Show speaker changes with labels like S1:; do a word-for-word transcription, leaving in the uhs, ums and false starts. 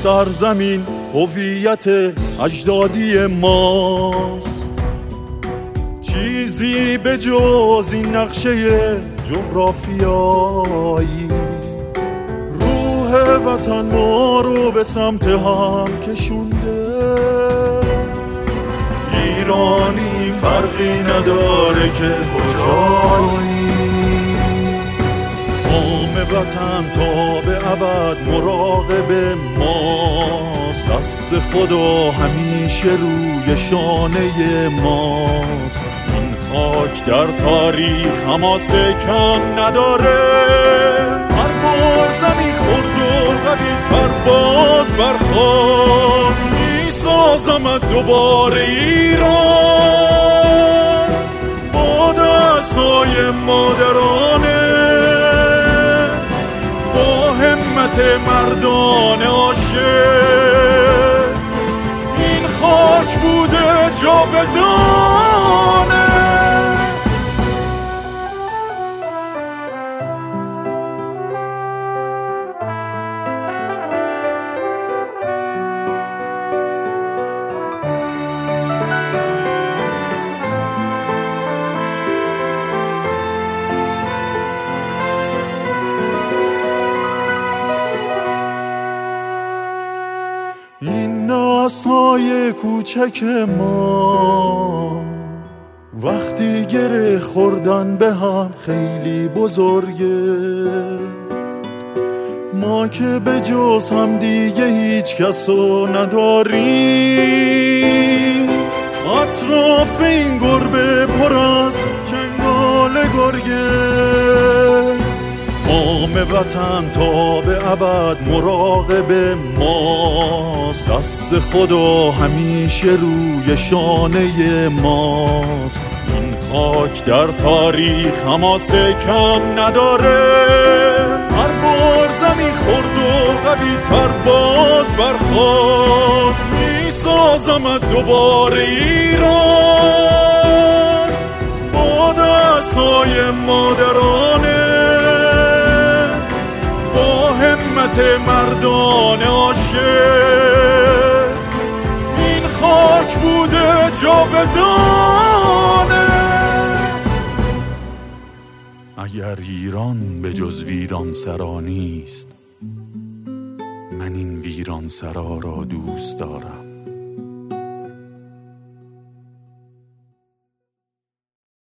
S1: سرزمین هویت اجدادی ماست. چیزی به جز این نقشه جغرافیایی روح وطن ما رو به سمت هم کشونده. ایرانی فرقی نداره که کجایی، نام وطن تا به ابد مراقب ماست. دست خدا همیشه روی شانه ماست. این خاک در تاریخ حماسه کم نداره، هر بار زمین خورد و قوی تر باز برخاست. می سازمت دوباره ایران با دستای مادرانه، با همت مردان عاشق. این خاک بوده جاودانه. این نسل‌های کوچک ما وقتی گره خوردن به هم خیلی بزرگه. ما که به جز هم دیگه هیچ کسو نداریم، اطراف این گربه پر از چنگال گرگه. نام وطن تا به ابد مراقب ماست. دست خدا همیشه روی شانه ماست. این خاک در تاریخ حماسه کم نداره، هر بار زمین خورد و قوی تر باز برخاست. می سازمت دوباره ایران با دستای مادرانه، همت مردان عاشق. این خاک بوده جاودانه. اگر ایران به جز ویران سرا نیست، من این ویران سرا را دوست دارم.